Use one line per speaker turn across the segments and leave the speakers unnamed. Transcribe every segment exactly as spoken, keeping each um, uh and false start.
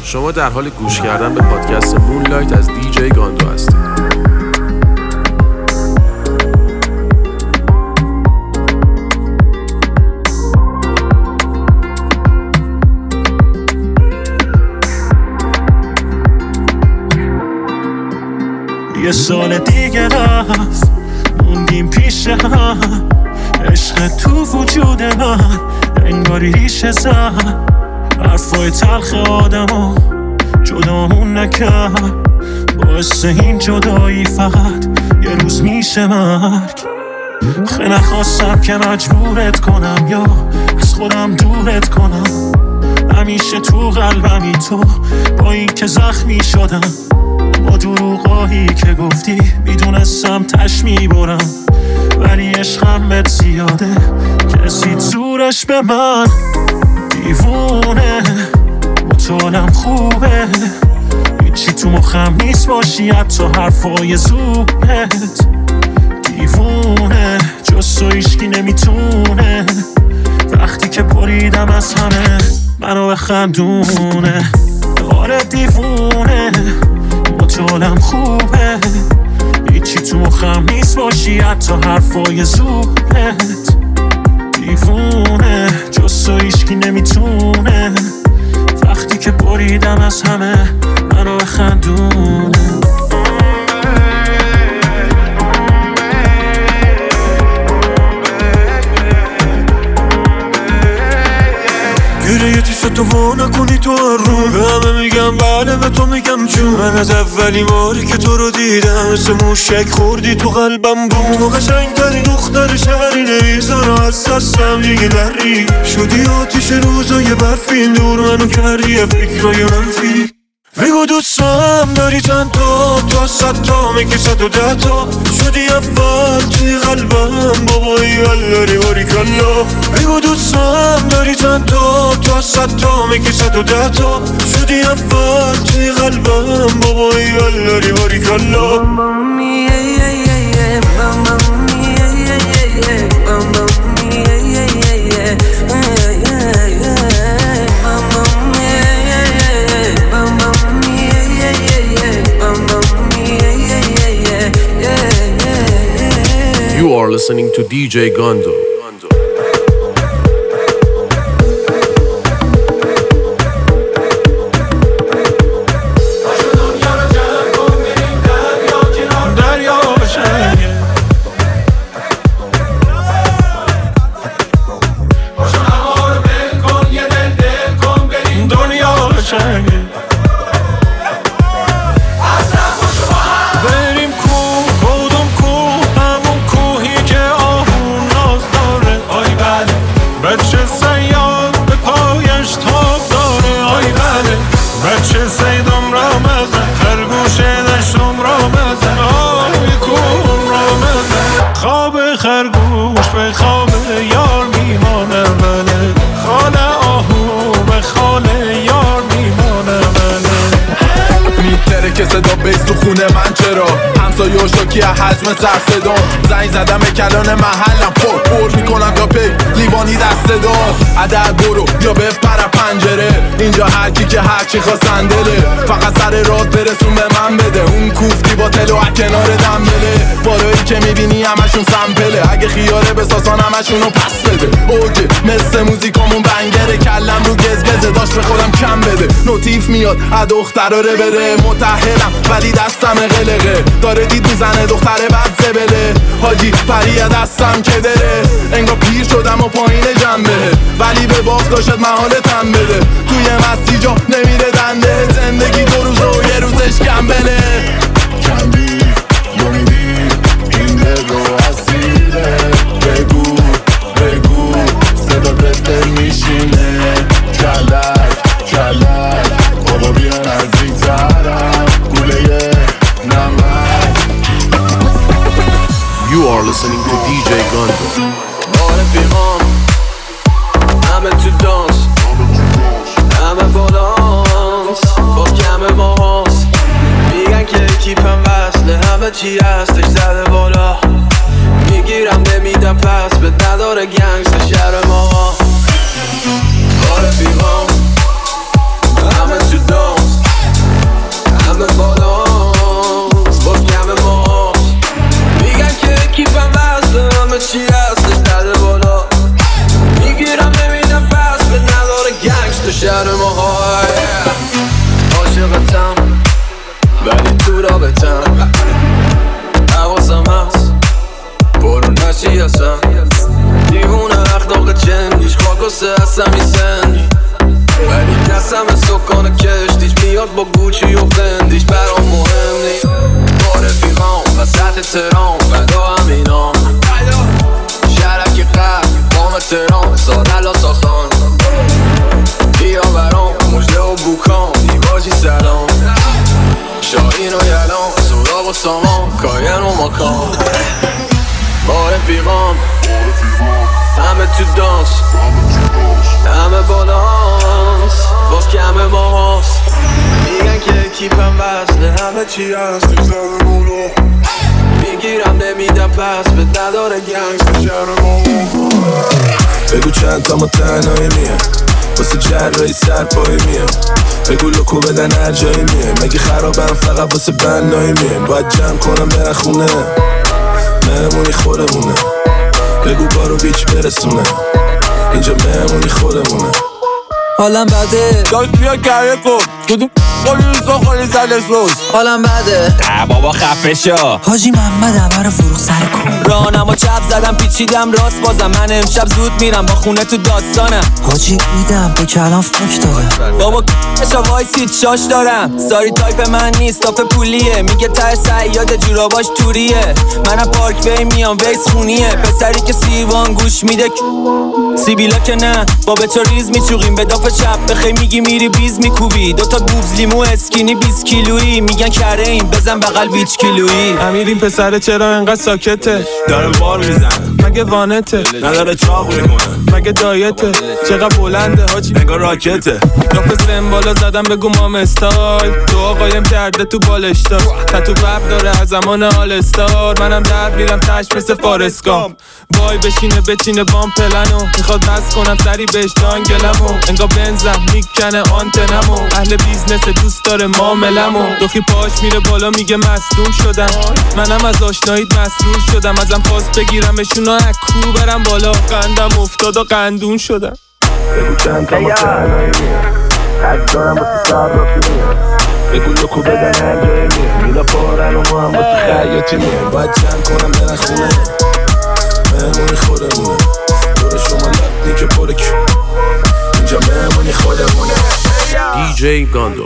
شما در حال گوش کردن به پادکست مونلایت از دیجی گاندو هستید.
یه سال دیگه رفت موندیم پیش هم، عشق تو وجود من انگاری ریشه زد. حرفای تلخ آدمو جدامون نکرد، باعث این جدایی فقط یه روز میشه مرگ. خیلی نخواستم که مجبورت کنم یا از خودم دورت کنم، همیشه تو قلبمی تو با این که زخمی شدم. با دروغایی که گفتی میدونستم تش میبرم، ولی عشقم بهت زیاده کسی زورش به من. دیوونه مطالم خوبه، هیچی تو مخم نیست باشی حتی حرفای زوبت. دیوونه جز تو هیچکی نمیتونه، وقتی که بریدم از همه منو بخندونه. آره دیوونه مطالم خوبه، هیچی تو مخم نیست باشی حتی حرفای زوبت. دیوونه جز تو هیچکی نمیتونه، وقتی که بریدم از همه منو بخندونه. گیره یه تیشه تو وا نکنی تو هر رو، به همه میگم بله به تو میگم جون. من از اولین باری که تو رو دیدم مثل موشک خوردی تو قلبم بود. تو قشنگترین دختر شهری نمیذارم از دستم دیگه نری. شدی آتیش روزای برفین دور منو کردی فکرای منفی. بگو دوستم داری چند تا، تو از صد تا میگی صد و ده تا. شدی اول توی قلبم بابایی حل داری باریکالله. بگو دوستم داری چند تا، تو از صد تا میگی صد و ده تا. شدی اول توی قلبم بابایی حل داری باریکالله.
You are listening to دیجی Gando. همسایه شاکی حجم سر صدا، زنگ زدم به کلان محلم پر پر میکنم تا پی لیوانی دست دار. عدد برو یا بپر پنجره، اینجا هر کی که هر چی خواستن دله. فقط سر راه برسون به من بده، اون کوفتی با تلو کنار دنبله. بارایی که میبینی همشون سمپله، اگه خیاره بساسان همشونو پس بده. اوکی مثل موزیکامون بنگره، کلم رو گزگزه داشت به خودم کم بده. نوتیف میاد از دختراره بره، متحرم ولی دستم قلقه. داره دید میزنه دختره بعد زبله، حاجی پریه دستم که دره. انگار پیر شدم و پایین جنبه، ولی به باخت داشت محالتم بده. توی مستی جا نمیره دنده، زندگی دو روز و یه روزش کمبله.
کندی یا میدی این دل رو اسیره، بگو بگو صدا بهتر میشینه. کلک کلک بابا بیا نزدیک ترم، گوله نمک.
You are listening to دیجی Gando.
رفیقام همه تو دانس، همه بالانس با کم ماهاست. میگن که کیپم وصله، همه چی هستش زده بالا. میگیرم نمیدم پس به نداره گنگست شهر ما. رفیقام همه تو دانس، موهای عاشقتم ولی تو رابطم حواسم هست برو نشی هستم دیوونه اخلاق جنگیش خاک و سه هستم این سنگی ولی کسم سکان کشتیش میاد با گوچی و فندیش برام مهم نی با رفیقام وسط ترام فدا همینام شرک قلب بام ترام سارلا ساخان بیا برام مجده و بوکام دیواجی سلام شاهین و یلام سراغ و سامان کاین و مکان با رفیقام همه تو دانس همه بالانس باز کم ما هست میگن که اکیپم وزنه همه چی هست میگیرم نمیدم پس به نداره گنگست شهر ما
بگو چند تا ما تنهایی میه واسه جرایی سرپایی میه بگو لکو بدن هر جایی میه مگه خرابم فقط واسه بنایی میه باید جمع کنم برن خونه مهمونی خودمونه بگو بارو بیچ برسونه اینجا مهمونی خودمونه
حالم بده
داشت بیا گریه کن کدوم قولی روزا خالی زده سوز
حالم بده
نه بابا خفه شو
حاجی محمد همه رو فروغ سر کن
رانم و چپ زدم پیچیدم راست بازم من امشب زود میرم با خونه تو داستانم
حاجی ایدم به کلام فکر دارم
بابا کشا وایسید شاش دارم ساری تایپ من نیست تاپ پولیه میگه تر سیاد جوراباش توریه منم پارک وی میام ویس خونیه پسری که سیوان گوش میده سیبیلا که نه با به تو ریز میچوقیم به داف چپ بخی میگی میری بیز میکوبی دوتا بوبز لیمو اسکینی بیست کیلویی میگن کره این بزن بغل ویچ کیلویی
امیر این پسر چرا انقدر ساکته
داره بار میزن
مگه وانته
نداره چاق میکنه
مگه دایته چقدر بلنده حاجی
انگار راکته
داف سمبالا زدم بگو مام استایل دعا قایم کرده تو بالشتا تتو بب داره از زمان آل استار منم در میرم تش مثل فارسکام وای بشینه بچینه بام پلنو میخواد بس کنم سری بهش دانگلمو انگار بنزم میکنه آنتنمو اهل بیزنس دوست داره معاملمو دوکی پاش میره بالا میگه مصدوم شدم منم از آشناییت مسرور شدم ازم خواست بگیرمشون و اکو برم بالا قندم افتاد و قندون شدم بگو چند تا ما تنهایی میه حد دارم با تو سر رافی میه بگو لکو بدن هر جایی میه میلا پارن و ما هم با تو خیاطی میه باید جمع کنم برن خونه مهمونی خودمونه دور شما لبنی که پرک اینجا مهمونی خودمونه
دی جی گاندو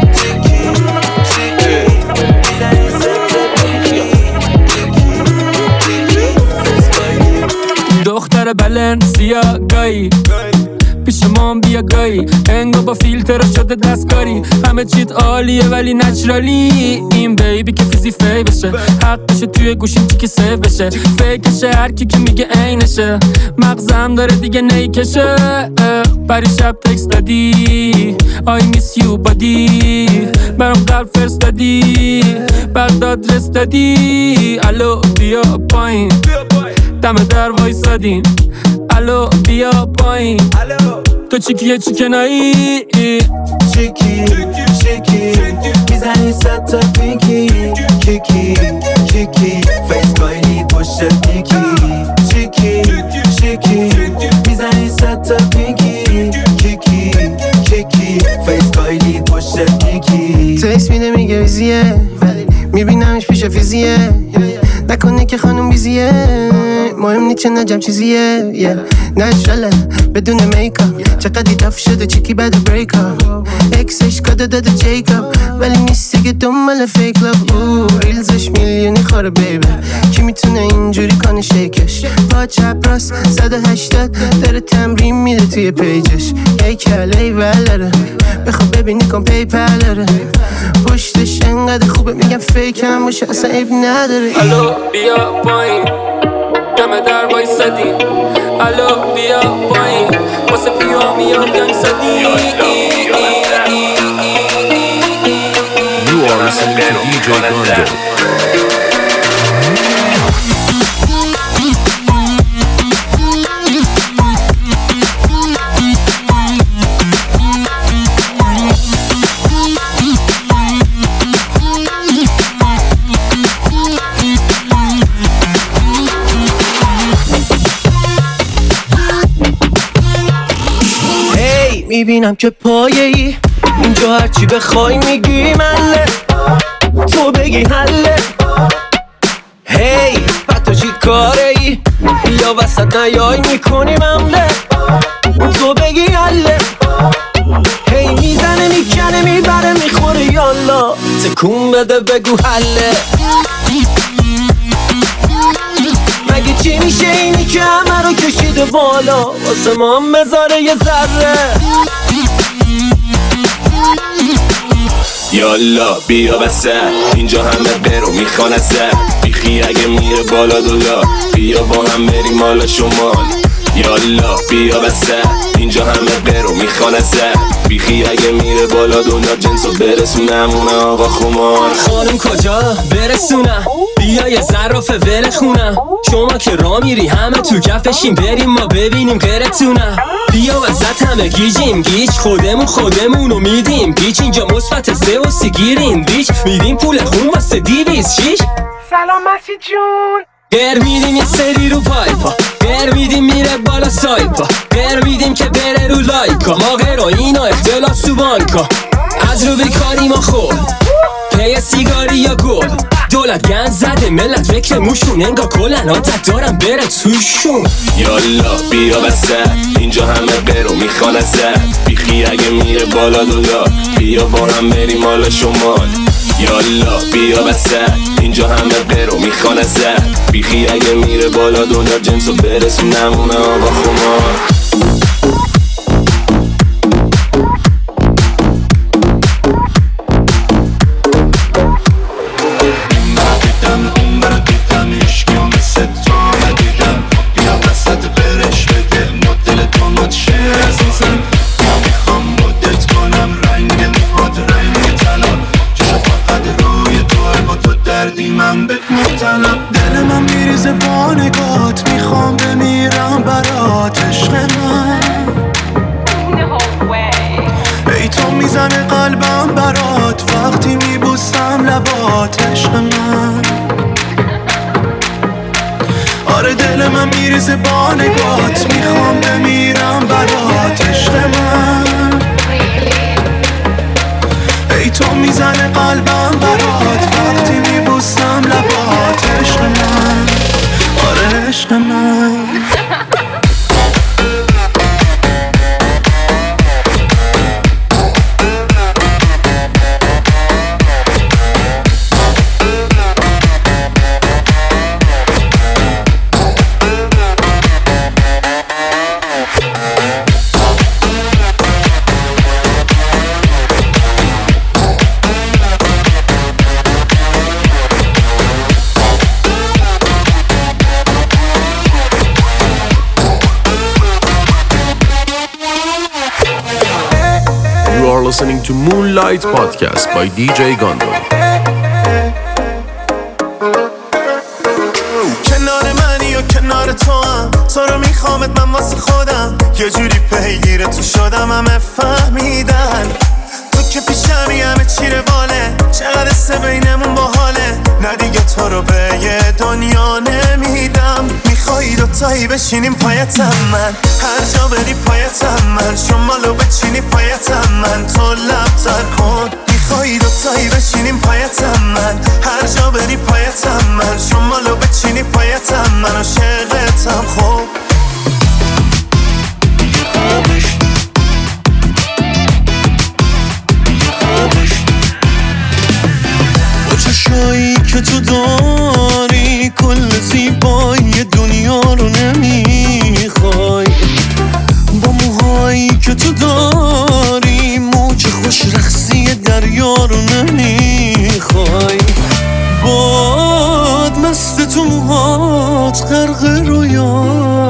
دختر بلنسیا گایی پیش مام بیا گایی انگا با فیلتر شده دستکاری همه چیت عالیه ولی نچرالی این بیبی که فیزی فی بشه حقشه توی گوشین چی که سیو بشه فیکشه هر کی که میگه عینشه مغزم داره دیگه نیکشه بری شب تکست دادی I miss you buddy برام قلب فرستادی بعد آدرس دادی الو بیا پایین دم در وایسادیم الو بیا پایین تو چیکیه چیکنایی
چیکی چیکی میزنی ست تا پینکی کیکی کیکی فیس کایلی پشت نیکی چیکی چیکی میزنی ست تا پینکی کیکی کیکی فیس کایلی پشت نیکی تکس میده میگه ویزیه میبینمش پیش فیزیه نکنه که خانم بیزیه مهم نیچه نجم چیزیه yeah. نشاله بدون میکاپ چقدر دف شده چیکی بعد بریکاپ اکسش کده داده جیکاپ ولی نیست دیگه دنبال فیک لاف او ریلزش میلیونی خوره بیبه کی میتونه اینجوری کنه شیکش پا چپ راست صد و هشتاد داره تمرین میده توی پیجش ای کله ولره بخواب ببینی کن پیپر داره پشتش انقدر خوبه میگم فیک هم باشه اصلا عیب نداره
الو بیا پایین دم در وایسادیم الو بیا پایین واسه بیا میام گنگ زدی
You are listening to دی جی Gando.
میبینم که پایه ای اینجا هرچی بخوای میگی مله تو بگی حله هی بعد تو چی کاره ای یا وسط نیای میکنی ممله تو بگی حله هی میزنه میکنه میبره میخوره یالا تکون بده بگو حله مگه چی میشه اینی که همه رو کشیده بالا واسه ما هم بذاره یه ذره
یالا بیا وسط اینجا همه برو میخوان ازت بیخی اگه میره بالا دولا بیا با هم بریم مالا شمال یالا بیا وسط اینجا همه برو میخوان ازت بیخی اگه میره بالا دلار جنسو برسونم اونه آقا خمار
خانم کجا برسونم بیا یه ظرافه ول خونم شما که را میری همه تو کفشیم بریم ما ببینیم غیرتونم بیا وسط همه گیجیم گیج خودمون خودمونو میدیم گیج اینجا مثبت سه و سی گیریم بیچ میدیم پول خون واسه دیویز شیش
سلام مسیح جون
گر میدیم یه سری رو پایپا گر میدیم میره بالا سایپا گر میدیم که بره رو لایکا ما غیر و اینا اختلاس تو بانکا از رو بیکاری ما خود پی سیگاری یا گل دولت گند زده ملت فکر موشون انگا کلن عادت دارم بره توشون
یالا بیا وسط اینجا همه برو میخوان ازت بیخی اگه میره بالا دلار بیا با هم بریم مالا شمال یالا بیا وسط اینجا همه برو میخوان ازت بیخی اگه میره بالا دلار جنسو برسونم اونه آقا خمار
دل من میریزه با نگات میخوام بمیرم برات عشق من ای تو میزنه قلبم برات وقتی میبوسم لبات عشق من آره دل من میریزه با نگات میخوام بمیرم برات عشق من ای تو میزنه قلبم برات وقتی میبوسم لبات عشق من آره عشق من
You are listening to Moonlight Podcast by دی جی Gondor.
کنار منی و کنار تو هم تو رو میخوامت من واسه خودم یه جوری پیگیر تو شدم همه فهمیدن تو که پیشمی همه چی رواله چقدر سه بینمون باحاله نه دیگه تو رو به یه دنیا نمیدم میخوایی دوتایی بشینیم پایتم من هر جا بری پایتم من شمالو بچینی پایتم من تو لب تر کن میخوایی دوتایی بشینیم پایتم من هر جا بری پایتم من شمالو بچینی پایتم من عاشقتم خوب با چشایی که تو داری کل زیبایی دنیا رو نمیخوای با موهایی که تو داری موج خوش رقصی دریا رو نمیخوای باد مست تو موهات غرق رویا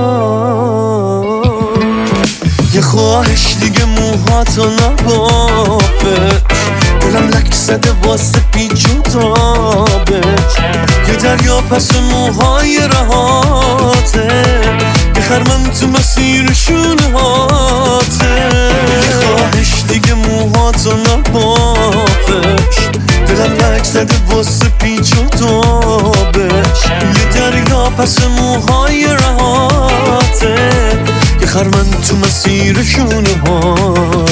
یه خواهش دیگه موهاتو نبافت دلم لک زده واسه پیچ و تابت یه دریا پس موهای رهاته یه خرمن تو مسیر شونه هاته یه خواهش دیگه موهاتو نبافت دلم لک زده واسه پیچ و تابت یه دریا پس موهای رهاته یه خرمن تو مسیر شونه هاته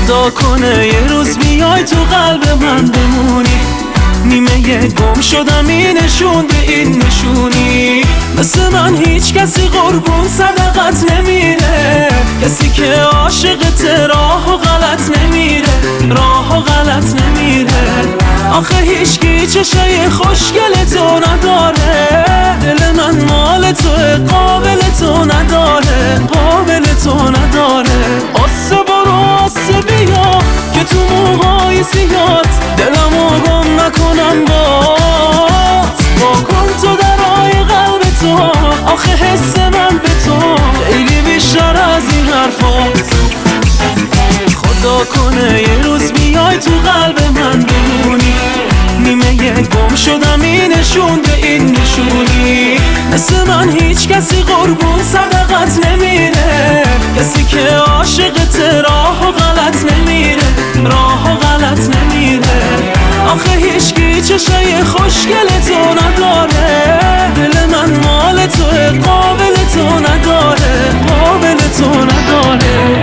خدا کنه یه روز بیای تو قلب من بمونی، نیمه یه گم شدم این نشونده این نشونی. مثل من هیچ کسی قربون صدقت نمیره، کسی که عاشقت راه و غلط نمیره، راه و غلط نمیره. آخه هیچکی چشای خوشگل تو نداره، دل من مال تو قابل تو نداره، قابل تو نداره. آسه برو آسه بیا که تو موهای زیاد دلمو گم نکنم باز. با کن تو درای قلب تو، آخه حس من به تو خیلی بیشتر از این حرفاست. خدا کنه یه روز بیای تو قلب من بمونی، نیمه یه گم شدم این نشونده این نشونی. مثل من هیچ کسی قربون صدقت نمیره، کسی که عاشقت راه و غلط نمیره، راه و غلط نمیره. آخه هیچکی چشای خوشگل تو نداره، دل من مال تو قابل تو نداره، قابل تو نداره.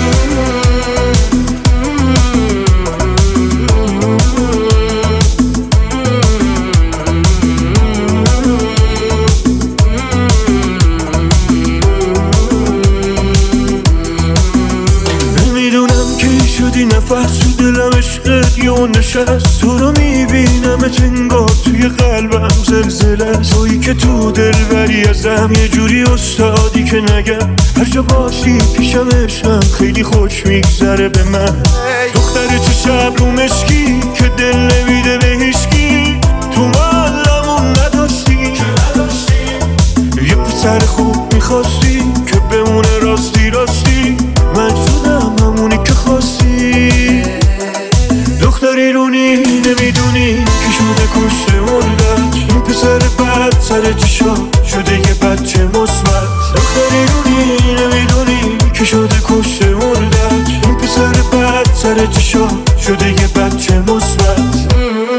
نفس تو دلم عشقت یه نشست، تو رو میبینم انگار توی قلبم زلزله. تویی که تو دل بری ازم یه جوری استادی که نگم، هر جا باشی پیشم عشقم خیلی خوش میگذره به من. دختر چه شب رو مشکی که دل نمیده به هیچکی، تو مالمون نداشتی یه پسر خوب میخواستی که بمونه راستی راستی. من شدم همونی که خواستی، دختری رونی نمیدونی که شده کشته مردت. این پسر بد سر چشا شده یه بچه مثبت. دختری رونی نمیدونی که شده کشته مردت. این پسر بد سر چشا شده یه بچه مثبت.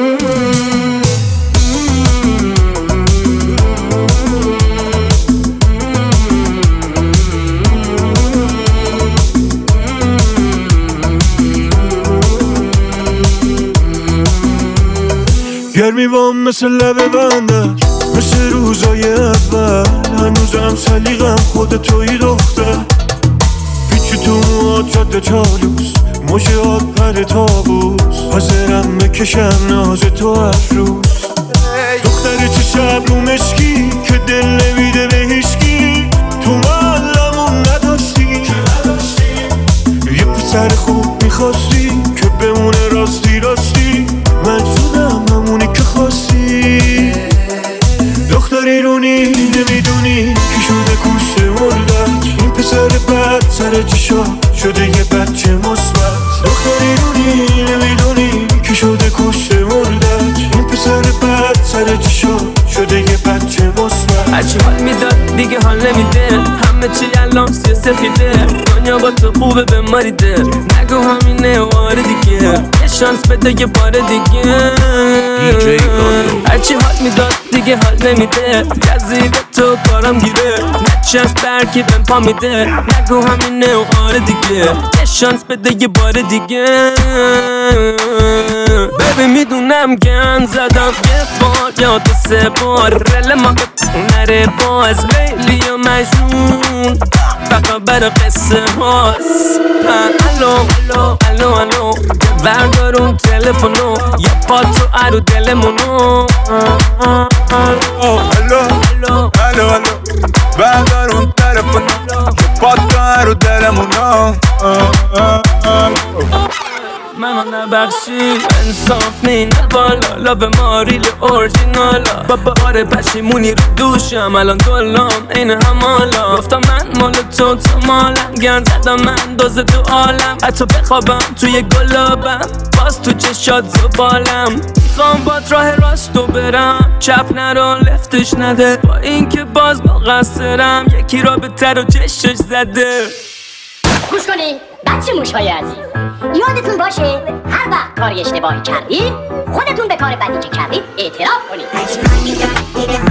گرمی بام مثل لبه بندش، مثل روزای اول. هنوزم سلیقم خود توی دختر، پیچی تو موهات جاده چالوس، موجهات پر تابوس. حاضرم بکشم ناز تو هر روز. دختر چه شب رو مشکی که دل نمیده به هیچکی، تو مالمون نداشتی یه پسر خوب میخواستی که بمونه راستی راستی. من شدم همونی که خواستی، دختری رونی نمیدونی که شده کشته مردت. این پسر بد سر چشا شده یه بچه مثبت. دختری رونی نمیدونی که شده کشته مردت. این پسر بد سر چشا شده یه بچه مثبت.
هرچی حال میداد دیگه حال نمیده، همه چی الان سی سفیده. دنیا با تو خوبه به ماریده، نگو همینه وار دیگه. یه شانس بده یه بار دیگه. هرچی حال میداد دیگه حال نمیده، جزیره تو کارم گیره. نچست برکی بهم پا میده، نگو همینه وار دیگه. یه شانس بده یه بار دیگه. ببین میدونم گن زدم یه بار یا دو سه بار، رل ما به نره باز. لیلی و مجنون فقط برا قصه هاست. الو الو الو الو بردار اون تلفونو، یا پا تو ارو دلمونو.
الو الو الو الو بردار اون تلفونو، یا پا تو ارو دلمونو.
منو نبخشی انصاف نی نبالا، لابه ماریل اورجینالا. بابا آره پشیمونی رو دوشم الان دلم این همالا. گفتم من مال تو تو مالم، گرد زدم من دوز تو عالم. حتی بخوابم توی گلابم باز تو چشات زبالم. میخوام باد راه راستو برم، چپ نرو لفتش نده. با این که باز با قصرم یکی را به تر و چشش زده.
گوش کنی بچه موشهای عزیز، یادتون باشه هر وقت کاری اشتباهی کردید خودتون به کار بدی که کردید اعتراف کنید.